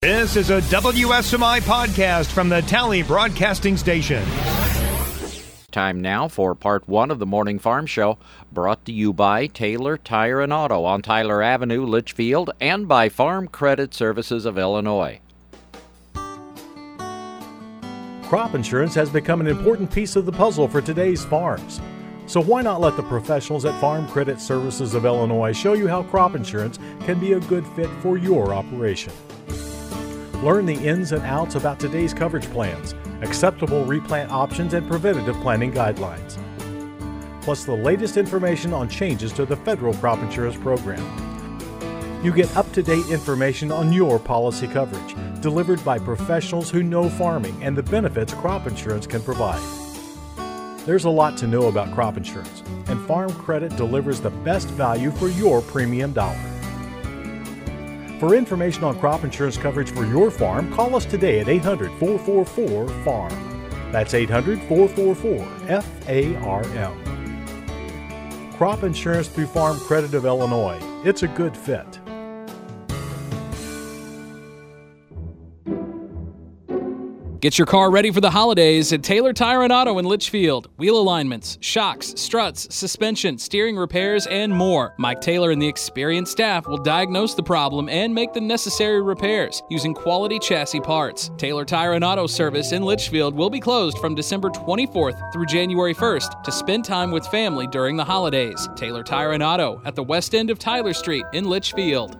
This is a WSMI podcast from the Tally Broadcasting Station. Time now for part one of the Morning Farm Show, brought to you by Taylor Tire and Auto on Tyler Avenue, Litchfield, and by Farm Credit Services of Illinois. Crop insurance has become an important piece of the puzzle for today's farms. So why not let the professionals at Farm Credit Services of Illinois show you how crop insurance can be a good fit for your operation. Learn the ins and outs about today's coverage plans, acceptable replant options, and preventative planning guidelines. Plus the latest information on changes to the federal crop insurance program. You get up-to-date information on your policy coverage, delivered by professionals who know farming and the benefits crop insurance can provide. There's a lot to know about crop insurance, and Farm Credit delivers the best value for your premium dollar. For information on crop insurance coverage for your farm, call us today at 800-444-FARM. That's 800-444-FARM. Crop insurance through Farm Credit of Illinois. It's a good fit. Get your car ready for the holidays at Taylor Tire and Auto in Litchfield. Wheel alignments, shocks, struts, suspension, steering repairs, and more. Mike Taylor and the experienced staff will diagnose the problem and make the necessary repairs using quality chassis parts. Taylor Tire and Auto service in Litchfield will be closed from December 24th through January 1st to spend time with family during the holidays. Taylor Tire and Auto at the west end of Tyler Street in Litchfield.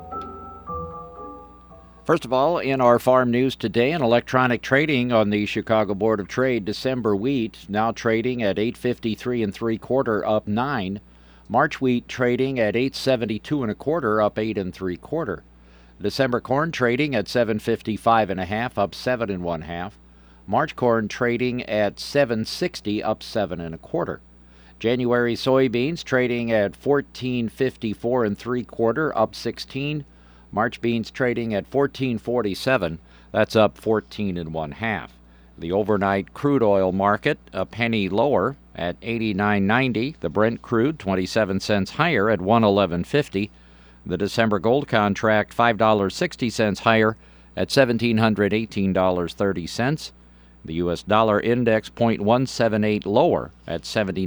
First of all, in our farm news today, an electronic trading on the Chicago Board of Trade, December wheat now trading at $8.53 3/4, up 9. March wheat trading at $8.72 1/4, up 8 3/4. December corn trading at $7.55 1/2, up 7 1/2. March corn trading at $7.60, up 7 1/4. January soybeans trading at $14.54 3/4, up 16. March beans trading at $14.47, that's up 14 1/2. The overnight crude oil market a penny lower at $89.90. The Brent crude 27 cents higher at $111.50. The December gold contract $5.60 higher at $1,718.30. The U.S. dollar index 0.178 lower at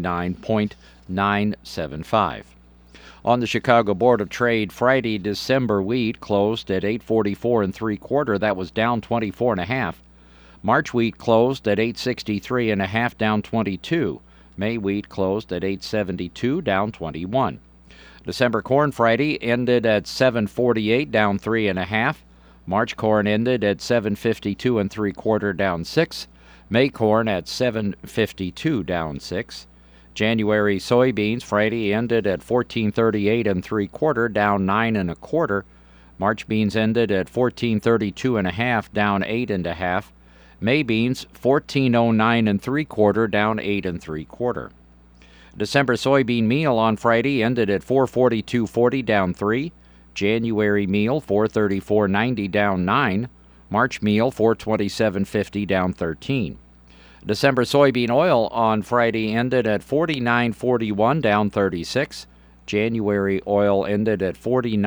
79.975. On the Chicago Board of Trade, Friday, December wheat closed at $8.44 3/4. That was down 24 1/2. March wheat closed at $8.63 1/2, down 22. May wheat closed at $8.72, down 21. December corn Friday ended at $7.48, down 3 1/2. March corn ended at $7.52 3/4, down 6. May corn at $7.52, down 6. January soybeans Friday ended at $14.38 3/4, down 9 1/4. March beans ended at $14.32 1/2, down 8 1/2. May beans $14.09 3/4, down 8 3/4. December soybean meal on Friday ended at $442.40, down 3. January meal $434.90, down 9. March meal $427.50, down 13. December soybean oil on Friday ended at $49.41, down 36. January oil ended at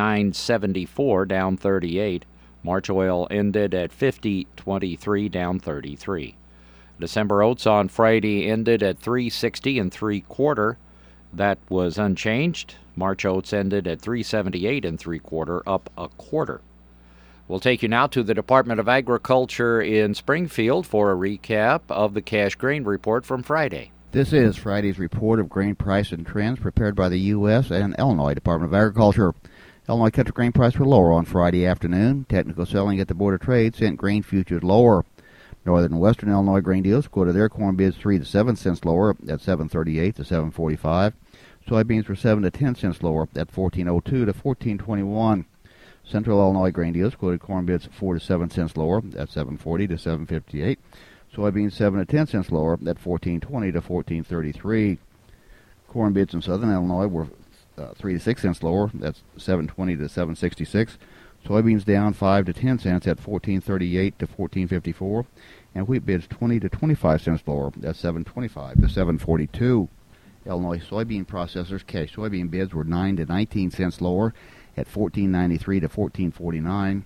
$49.74, down 38. March oil ended at $50.23, down 33. December oats on Friday ended at $3.60 3/4. That was unchanged. March oats ended at $3.78 3/4, up 1/4. We'll take you now to the Department of Agriculture in Springfield for a recap of the cash grain report from Friday. This is Friday's report of grain price and trends prepared by the U.S. and Illinois Department of Agriculture. Illinois country grain prices were lower on Friday afternoon. Technical selling at the Board of Trade sent grain futures lower. Northern and Western Illinois grain deals quoted their corn bids 3 to 7 cents lower at $7.38 to $7.45. Soybeans were 7 to 10 cents lower at $14.02 to $14.21. Central Illinois grain deals quoted corn bids 4 to 7 cents lower at $7.40 to $7.58. Soybeans 7 to 10 cents lower at $14.20 to $14.33. Corn bids in Southern Illinois were 3 to 6 cents lower. That's $7.20 to $7.66. Soybeans down 5 to 10 cents at $14.38 to $14.54. And wheat bids 20 to 25 cents lower. That's $7.25 to $7.42. Illinois soybean processors cash soybean bids were 9 to 19 cents lower at $14.93 to $14.49.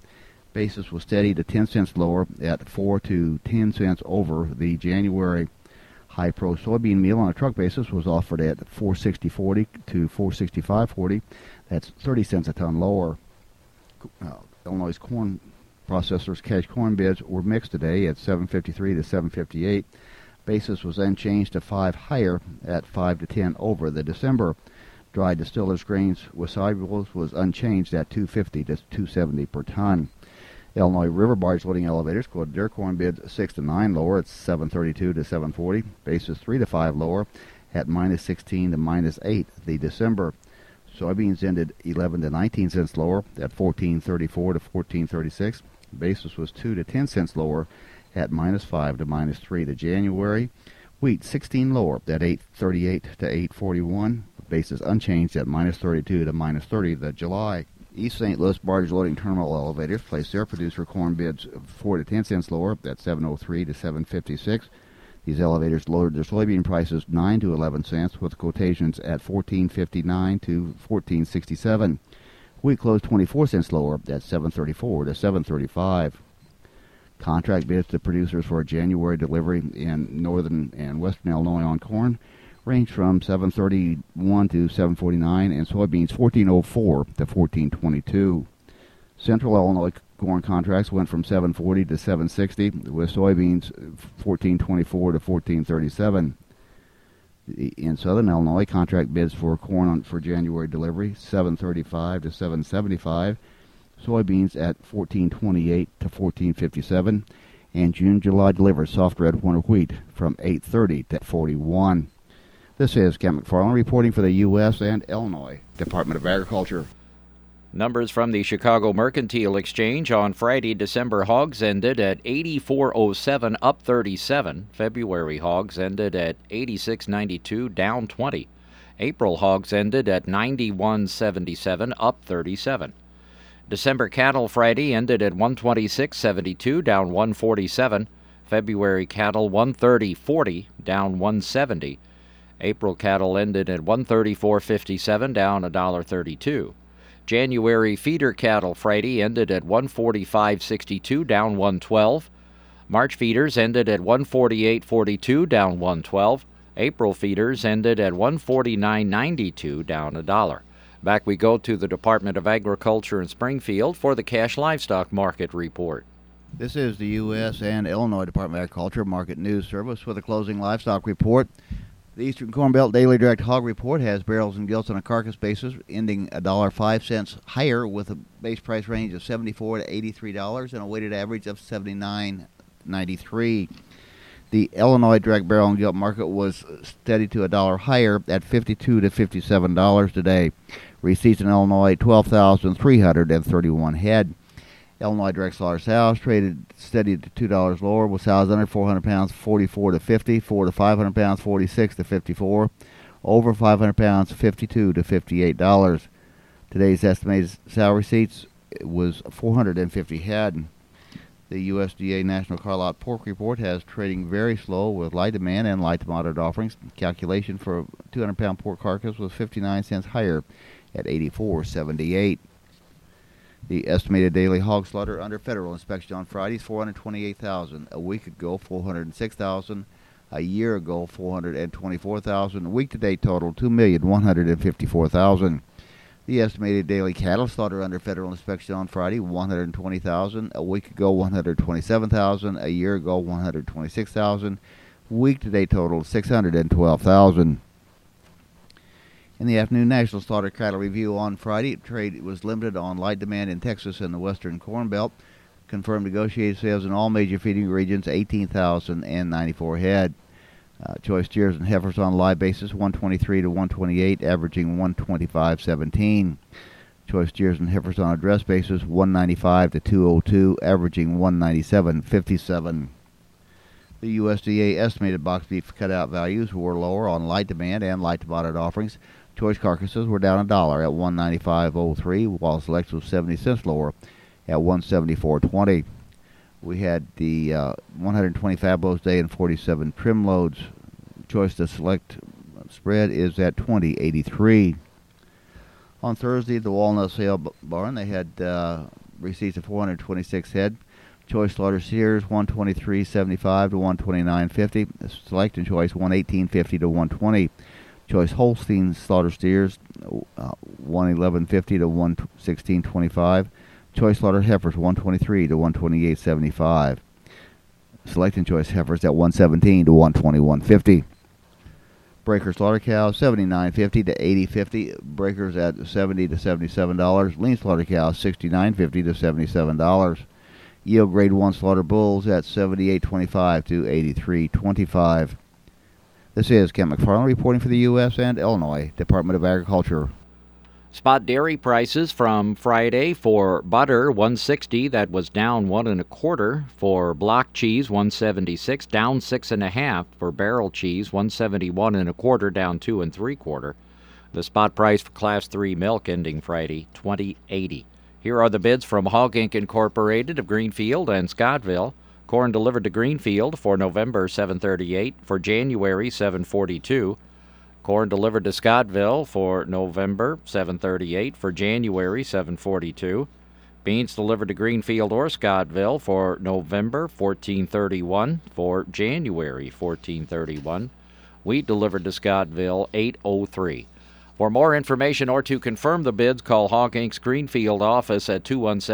Basis was steady to 10 cents lower at 4 to 10 cents over the January. High Pro soybean meal on a truck basis was offered at $4.60.40 to $4.65.40. That's 30 cents a ton lower. Illinois corn processors cash corn bids were mixed today at $7.53 to $7.58. Basis was unchanged to 5 higher at 5 to 10 over the December. Dry distillers grains with solubles was unchanged at $2.50 to $2.70 per ton. Illinois river barge loading elevators quoted their corn bids 6 to 9 lower at $7.32 to $7.40. Basis 3 to 5 lower at -16 to -8 the December. Soybeans ended 11 to 19 cents lower at $14.34 to $14.36. Basis was 2 to 10 cents lower at -5 to -3 the January. Wheat 16 lower at $8.38 to $8.41. Basis unchanged at -32 to -30 the July. East St. Louis barge loading terminal elevators placed their producer corn bids 4 to 10 cents lower at $7.03 to $7.56. These elevators lowered their soybean prices 9 to 11 cents with quotations at $14.59 to $14.67. Wheat closed 24 cents lower at $7.34 to $7.35. Contract bids to producers for a January delivery in northern and western Illinois on corn range from $7.31 to $7.49 and soybeans $14.04 to $14.22. Central Illinois corn contracts went from $7.40 to $7.60 with soybeans $14.24 to $14.37. In southern Illinois, contract bids for corn for January delivery $7.35 to $7.75, soybeans at $14.28 to $14.57, and June-July delivered soft red winter wheat from $8.30 to $41. This is Kent McFarland reporting for the U.S. and Illinois Department of Agriculture. Numbers from the Chicago Mercantile Exchange on Friday. December hogs ended at 84.07, up 37. February hogs ended at 86.92, down 20. April hogs ended at 91.77, up 37. December cattle Friday ended at 126.72, down 147. February cattle 130.40, down 170. April cattle ended at 134.57, down $1.32. January feeder cattle Friday ended at 145.62, down 112. March feeders ended at 148.42, down 112. April feeders ended at 149.92, down $1. Back we go to the Department of Agriculture in Springfield for the cash livestock market report. This is the U.S. and Illinois Department of Agriculture Market News Service with a closing livestock report. The Eastern Corn Belt Daily Direct Hog Report has barrels and gilts on a carcass basis ending $1.05 higher with a base price range of $74 to $83 and a weighted average of $79.93. The Illinois direct barrel and gilt market was steady to $1 higher at $52 to $57 today. Receipts in Illinois 12,331 head. Illinois direct slaughter sows traded steady to $2 lower, with sows under 400 pounds 44 to 50, 4 to 500 pounds 46 to 54, over 500 pounds $52 to $58. Today's estimated sow receipts was 450 head. The USDA National Carlot Pork Report has trading very slow with light demand and light to moderate offerings. Calculation for a 200-pound pork carcass was 59 cents higher at $84.78. The estimated daily hog slaughter under federal inspection on Friday is 428,000. A week ago, 406,000. A year ago, 424,000. Week-to-date total, 2,154,000. The estimated daily cattle slaughter under federal inspection on Friday, 120,000. A week ago, 127,000. A year ago, 126,000. Week-to-date total, 612,000. In the afternoon, National Slaughter Cattle Review on Friday. Trade was limited on light demand in Texas and the Western Corn Belt. Confirmed negotiated sales in all major feeding regions, 18,094 head. Choice steers and heifers on a live basis, 123 to 128, averaging 125.17. Choice steers and heifers on a dress basis, 195 to 202, averaging 197.57. The USDA estimated box beef cutout values were lower on light demand and light to moderate offerings. Choice carcasses were down $1 at $195.03, while select was 70 cents lower at $174.20. We had the 120 fab loads day and 47 trim loads. Choice to select spread is at $20.83. On Thursday, the Walnut Sale Barn, they had receipts of 426 head. Choice slaughter steers 123.75 to 129.50. Select and choice 118.50 to 120. Choice Holstein slaughter steers 111.50 to 116.25. Choice slaughter heifers 123 to 128.75. Select and choice heifers at 117 to 121.50. Breaker slaughter cows 79.50 to 80.50. Breakers at $70 to $77. Lean slaughter cows $69.50 to $77. Yield grade 1 slaughter bulls at $78.25 to $83.25. This is Ken McFarland reporting for the U.S. and Illinois Department of Agriculture. Spot dairy prices from Friday for butter $1.60, that was down 1 1/4. For block cheese $1.76, down 6 1/2. For barrel cheese $1.71 1/4, down 2 3/4. The spot price for Class 3 milk ending Friday $20.80. Here are the bids from Hog Inc. Incorporated of Greenfield and Scottville. Corn delivered to Greenfield for November $7.38, for January $7.42. Corn delivered to Scottville for November $7.38, for January $7.42. Beans delivered to Greenfield or Scottville for November $14.31, for January $14.31. Wheat delivered to Scottville $8.03. For more information or to confirm the bids, call Hog Inc.'s Greenfield office at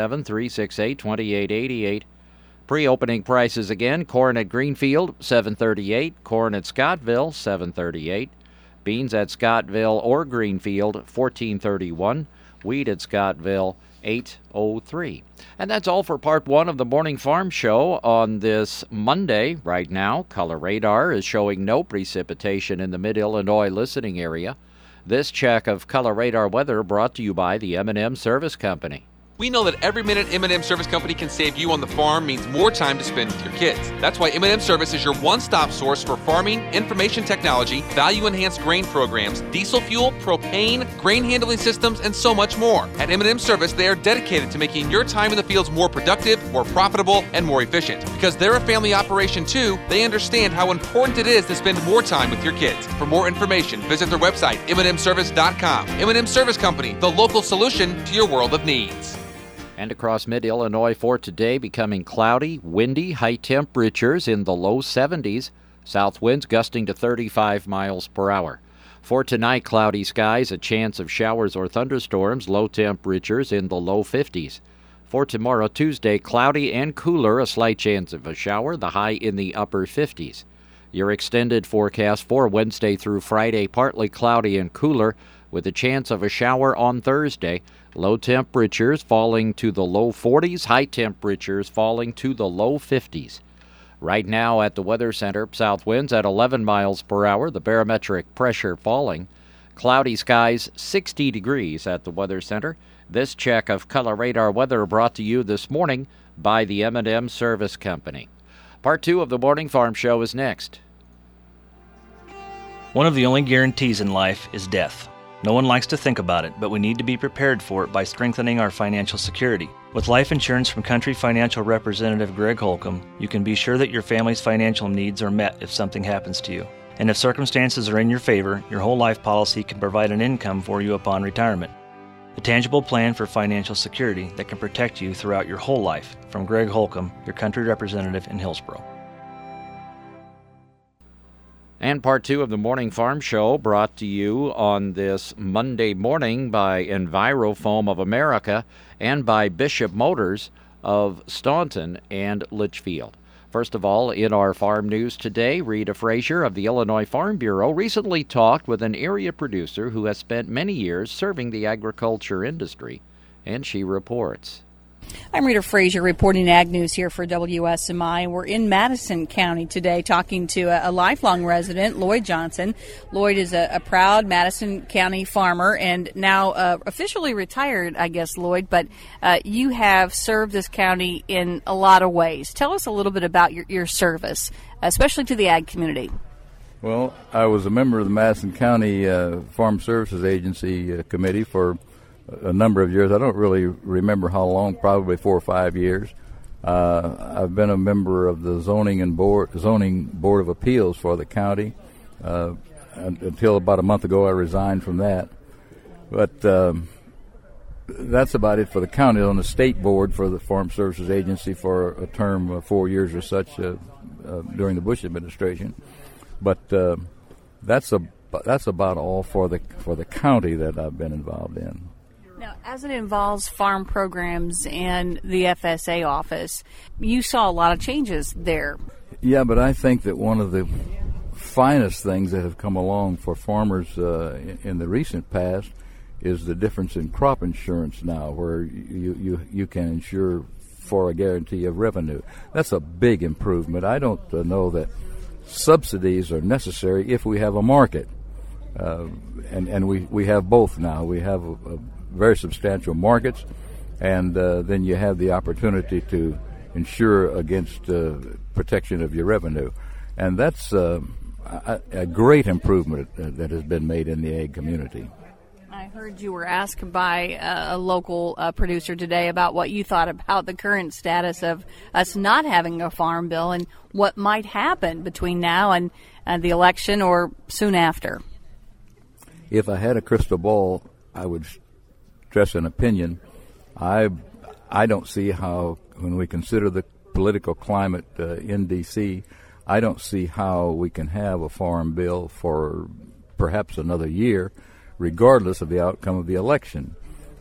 217-368-2888. Pre-opening prices again: corn at Greenfield $7.38, corn at Scottville $7.38, beans at Scottville or Greenfield $14.31, wheat at Scottville $8.03. And that's all for part one of the Morning Farm Show on this Monday. Right now, Color Radar is showing no precipitation in the Mid-Illinois listening area. This check of Color Radar weather brought to you by the M&M Service Company. We know that every minute M&M Service Company can save you on the farm means more time to spend with your kids. That's why M&M Service is your one-stop source for farming, information technology, value-enhanced grain programs, diesel fuel, propane, grain handling systems, and so much more. At M&M Service, they are dedicated to making your time in the fields more productive, more profitable, and more efficient. Because they're a family operation too, they understand how important it is to spend more time with your kids. For more information, visit their website, mnmservice.com. M&M Service Company, the local solution to your world of needs. And across mid-Illinois for today, becoming cloudy, windy, high temperatures in the low 70s, south winds gusting to 35 miles per hour. For tonight, cloudy skies, a chance of showers or thunderstorms, low temperatures in the low 50s. For tomorrow, Tuesday, cloudy and cooler, a slight chance of a shower, the high in the upper 50s. Your extended forecast for Wednesday through Friday, partly cloudy and cooler, with a chance of a shower on Thursday. Low temperatures falling to the low 40s, high temperatures falling to the low 50s. Right now at the Weather Center, south winds at 11 miles per hour, the barometric pressure falling. Cloudy skies, 60 degrees at the Weather Center. This check of Color Radar weather brought to you this morning by the M&M Service Company. Part two of the Morning Farm Show is next. One of the only guarantees in life is death. No one likes to think about it, but we need to be prepared for it by strengthening our financial security. With life insurance from Country Financial Representative Greg Holcomb, you can be sure that your family's financial needs are met if something happens to you. And if circumstances are in your favor, your whole life policy can provide an income for you upon retirement. A tangible plan for financial security that can protect you throughout your whole life. From Greg Holcomb, your country representative in Hillsboro. And part two of the Morning Farm Show brought to you on this Monday morning by Envirofoam of America and by Bishop Motors of Staunton and Litchfield. First of all, in our farm news today, Rita Frazier of the Illinois Farm Bureau recently talked with an area producer who has spent many years serving the agriculture industry, and she reports. I'm Rita Frazier reporting Ag News here for WSMI. We're in Madison County today talking to a lifelong resident, Lloyd Johnson. Lloyd is a proud Madison County farmer and now officially retired, I guess, Lloyd, but you have served this county in a lot of ways. Tell us a little bit about your service, especially to the ag community. Well, I was a member of the Madison County Farm Services Agency Committee for a number of years. I don't really remember how long, probably 4 or 5 years. I've been a member of the Zoning Board of Appeals for the county until about a month ago. I resigned from that. But that's about it for the county. On the state board for the Farm Services Agency for a term of 4 years or such during the Bush administration. But that's about all for the county that I've been involved in. Now, as it involves farm programs and the FSA office, you saw a lot of changes there. Yeah, but I think that one of the finest things that have come along for farmers in the recent past is the difference in crop insurance now, where you can insure for a guarantee of revenue. That's a big improvement. I don't know that subsidies are necessary if we have a market, and we have both now. We have a very substantial markets, and then you have the opportunity to insure against protection of your revenue, and that's a great improvement that has been made in the ag community. I heard you were asked by a local producer today about what you thought about the current status of us not having a farm bill and what might happen between now and the election or soon after. If I had a crystal ball, I would stress an opinion. I don't see how, when we consider the political climate in D.C., I don't see how we can have a farm bill for perhaps another year, regardless of the outcome of the election.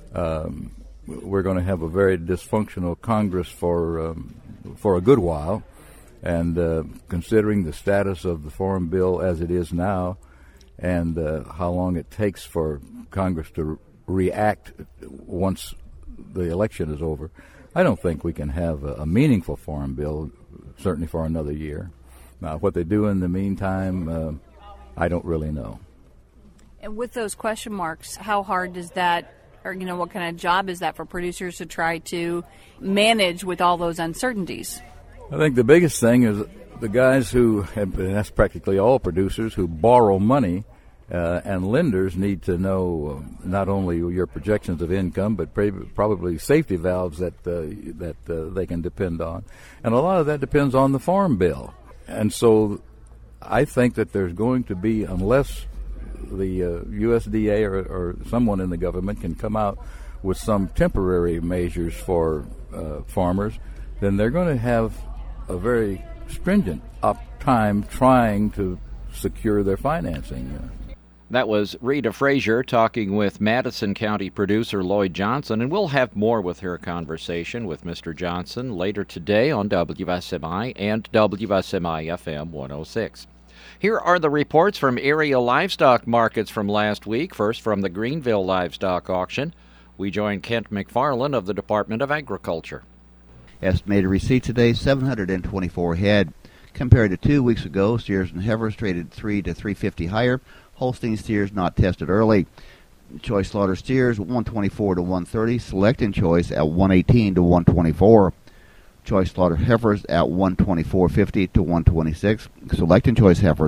We're going to have a very dysfunctional Congress for a good while, and considering the status of the Farm Bill as it is now, and how long it takes for Congress to react once the election is over, I don't think we can have a meaningful Farm Bill, certainly for another year. Now, what they do in the meantime, I don't really know. And with those question marks, how hard does that, or what kind of job is that for producers to try to manage with all those uncertainties? I think the biggest thing is the guys who, and that's practically all producers, who borrow money, and lenders need to know not only your projections of income, but probably safety valves that they can depend on. And a lot of that depends on the Farm Bill. And so I think that there's going to be, unless the USDA or someone in the government can come out with some temporary measures for farmers, then they're going to have a very stringent time trying to secure their financing. That was Rita Frazier talking with Madison County producer Lloyd Johnson, and we'll have more with her conversation with Mr. Johnson later today on WSMI and WSMI-FM 106. Here are the reports from area livestock markets from last week. First, from the Greenville Livestock Auction, we join Kent McFarland of the Department of Agriculture. Estimated receipts today, 724 head. Compared to 2 weeks ago, steers and heifers traded 3 to 350 higher. Holstein steers not tested early. Choice slaughter steers 124 to 130. Select and choice at 118 to 124. Choice slaughter heifers at 124.50 to 126. Select and choice heifers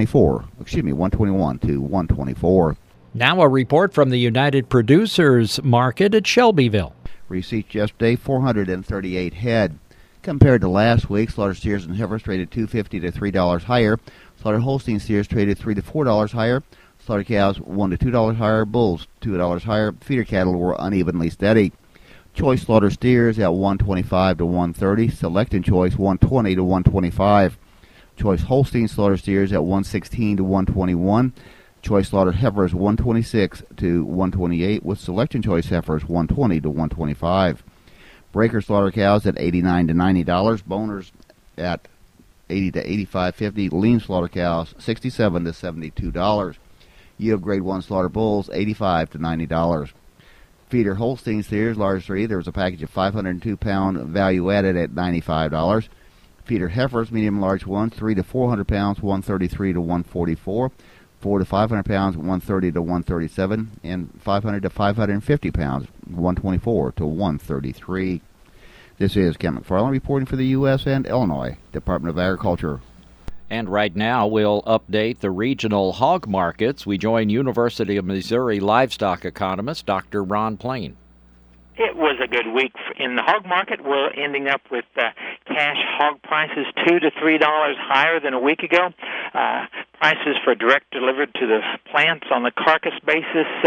121 to 124. Now a report from the United Producers Market at Shelbyville. Receipts yesterday, 438 head. Compared to last week, slaughter steers and heifers traded $2.50 to $3 higher. Slaughter Holstein steers traded $3 to $4 higher. Slaughter cows $1 to $2 higher. Bulls $2 higher. Feeder cattle were unevenly steady. Choice slaughter steers at 125 to 130. Select and choice 120 to 125. Choice Holstein slaughter steers at 116 to 121. Choice slaughter heifers 126 to 128, with select and choice heifers 120 to 125. Breaker slaughter cows at $89 to $90. Boners at $80 to $85.50. Lean slaughter cows $67 to $72. Yield grade 1 slaughter bulls $85 to $90. Feeder Holstein steers, large 3, there was a package of 502-pound value added at $95. Feeder heifers, medium large 1, 3 to 400 pounds, $133 to $144. 4 to 500 pounds, $130 to $137, and 500 to 550 pounds, $124 to $133. This is Kent McFarland reporting for the U.S. and Illinois Department of Agriculture. And right now, we'll update the regional hog markets. We join University of Missouri livestock economist Dr. Ron Plain. It was a good week in the hog market. We're ending up with cash hog prices $2 to $3 higher than a week ago. Prices for direct delivered to the plants on the carcass basis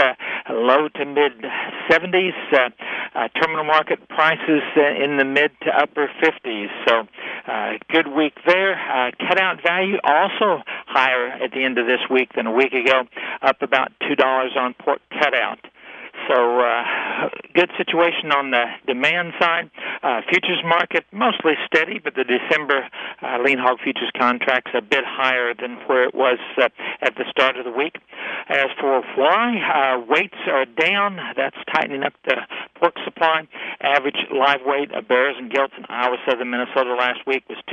low to mid 70s. Terminal market prices in the mid to upper 50s. So good week there. Cutout value also higher at the end of this week than a week ago, up about $2 on pork cutout. So good situation on the demand side. Futures market mostly steady, but the December lean hog futures contracts a bit higher than where it was at the start of the week. As for why, weights are down. That's tightening up the pork supply. Average live weight of bears and gilts in Iowa, southern Minnesota last week was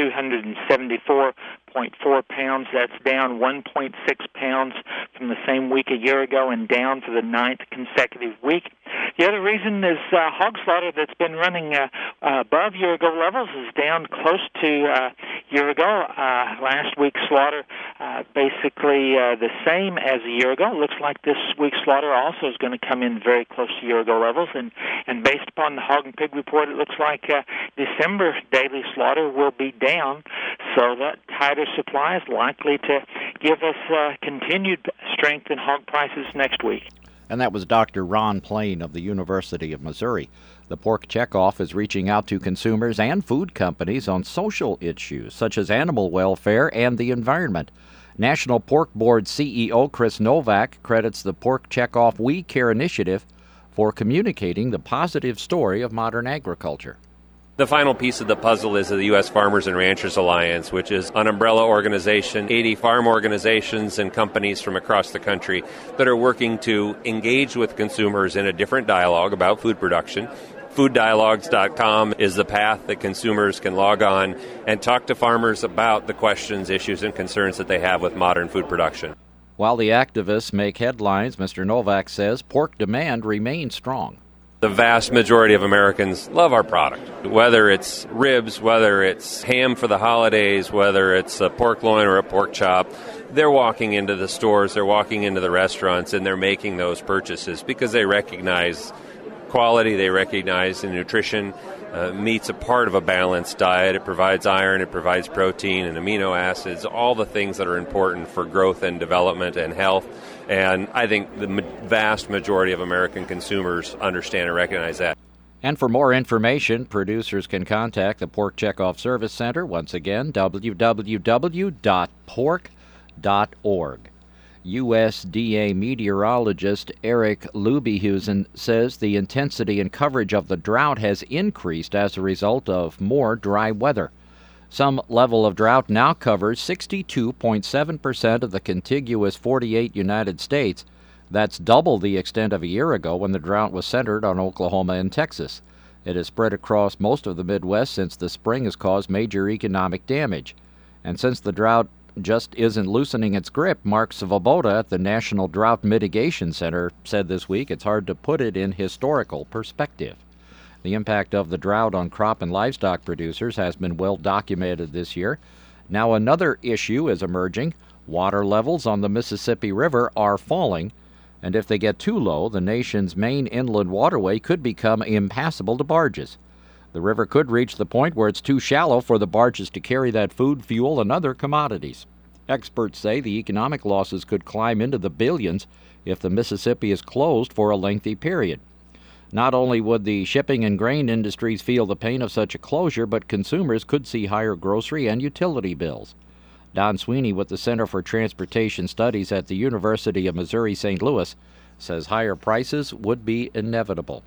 274.4 pounds. That's down 1.6 pounds from the same week a year ago and down for the 9th consecutive week. The other reason is hog slaughter that's been running above year-ago levels is down close to year-ago. Last week's slaughter basically the same as a year ago. It looks like this week's slaughter also is going to come in very close to year-ago levels. And based upon the Hog and Pig report, it looks like December daily slaughter will be down. So that tighter supply is likely to give us continued strength in hog prices next week. And that was Dr. Ron Plain of the University of Missouri. The Pork Checkoff is reaching out to consumers and food companies on social issues such as animal welfare and the environment. National Pork Board CEO Chris Novak credits the Pork Checkoff We Care initiative for communicating the positive story of modern agriculture. The final piece of the puzzle is the U.S. Farmers and Ranchers Alliance, which is an umbrella organization, 80 farm organizations and companies from across the country that are working to engage with consumers in a different dialogue about food production. FoodDialogues.com is the path that consumers can log on and talk to farmers about the questions, issues, and concerns that they have with modern food production. While the activists make headlines, Mr. Novak says pork demand remains strong. The vast majority of Americans love our product, whether it's ribs, whether it's ham for the holidays, whether it's a pork loin or a pork chop. They're walking into the stores, they're walking into the restaurants, and they're making those purchases because they recognize quality, they recognize the nutrition. Meat's a part of a balanced diet. It provides iron, it provides protein and amino acids, all the things that are important for growth and development and health. And I think the vast majority of American consumers understand and recognize that. And for more information, producers can contact the Pork Checkoff Service Center. Once again, www.pork.org. USDA meteorologist Eric Lubehusen says the intensity and coverage of the drought has increased as a result of more dry weather. Some level of drought now covers 62.7% of the contiguous 48 United States. That's double the extent of a year ago when the drought was centered on Oklahoma and Texas. It has spread across most of the Midwest since the spring has caused major economic damage. And since the drought just isn't loosening its grip, Mark Svoboda at the National Drought Mitigation Center said this week it's hard to put it in historical perspective. The impact of the drought on crop and livestock producers has been well documented this year. Now another issue is emerging. Water levels on the Mississippi River are falling, and if they get too low, the nation's main inland waterway could become impassable to barges. The river could reach the point where it's too shallow for the barges to carry that food, fuel, and other commodities. Experts say the economic losses could climb into the billions if the Mississippi is closed for a lengthy period. Not only would the shipping and grain industries feel the pain of such a closure, but consumers could see higher grocery and utility bills. Don Sweeney with the Center for Transportation Studies at the University of Missouri St. Louis says higher prices would be inevitable.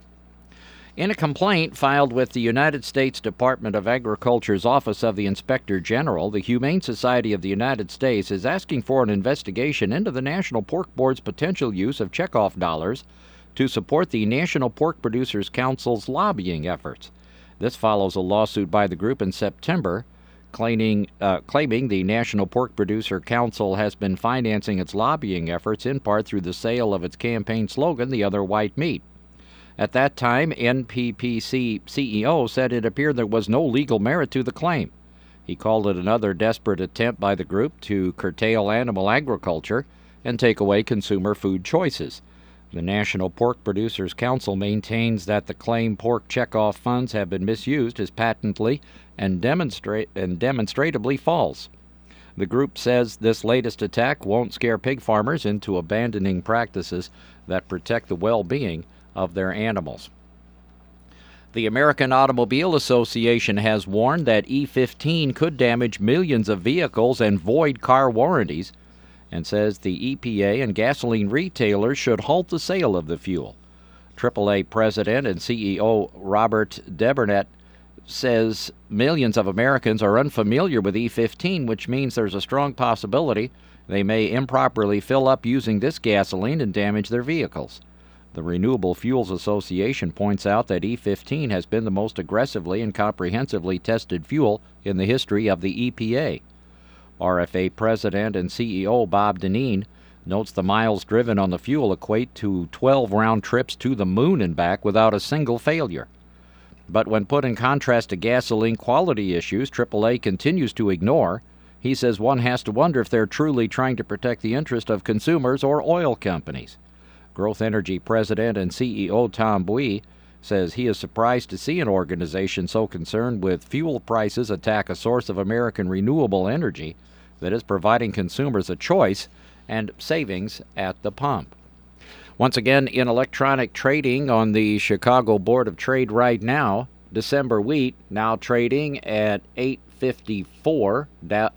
In a complaint filed with the United States Department of Agriculture's Office of the Inspector General, the Humane Society of the United States is asking for an investigation into the National Pork Board's potential use of checkoff dollars to support the National Pork Producers Council's lobbying efforts. This follows a lawsuit by the group in September claiming the National Pork Producer Council has been financing its lobbying efforts in part through the sale of its campaign slogan, "The Other White Meat." At that time, NPPC CEO said it appeared there was no legal merit to the claim. He called it another desperate attempt by the group to curtail animal agriculture and take away consumer food choices. The National Pork Producers Council maintains that the claimed pork checkoff funds have been misused is patently and demonstrably false. The group says this latest attack won't scare pig farmers into abandoning practices that protect the well-being of their animals. The American Automobile Association has warned that E15 could damage millions of vehicles and void car warranties, and says the EPA and gasoline retailers should halt the sale of the fuel. AAA President and CEO Robert Debernet says millions of Americans are unfamiliar with E15, which means there's a strong possibility they may improperly fill up using this gasoline and damage their vehicles. The Renewable Fuels Association points out that E15 has been the most aggressively and comprehensively tested fuel in the history of the EPA. RFA President and CEO Bob Dineen notes the miles driven on the fuel equate to 12 round trips to the moon and back without a single failure. But when put in contrast to gasoline quality issues AAA continues to ignore, he says one has to wonder if they're truly trying to protect the interest of consumers or oil companies. Growth Energy President and CEO Tom Bui says he is surprised to see an organization so concerned with fuel prices attack a source of American renewable energy that is providing consumers a choice and savings at the pump. Once again, in electronic trading on the Chicago Board of Trade right now, December wheat now trading at $8.54, that's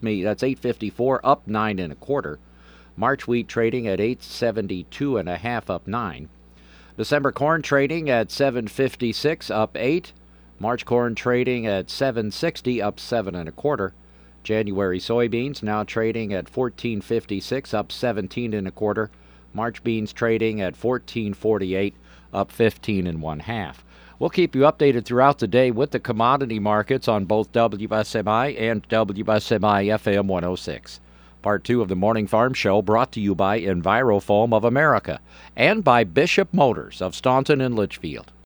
$8.54, up 9 1/4. March wheat trading at $8.72 1/2, up 9. December corn trading at $7.56, up 8. March corn trading at $7.60, up 7 1/4. January soybeans now trading at $14.56, up 17 1/4. March beans trading at $14.48, up 15 1/2. We'll keep you updated throughout the day with the commodity markets on both WSMI and WSMI FM 106. Part 2 of the Morning Farm Show brought to you by Envirofoam of America and by Bishop Motors of Staunton and Litchfield.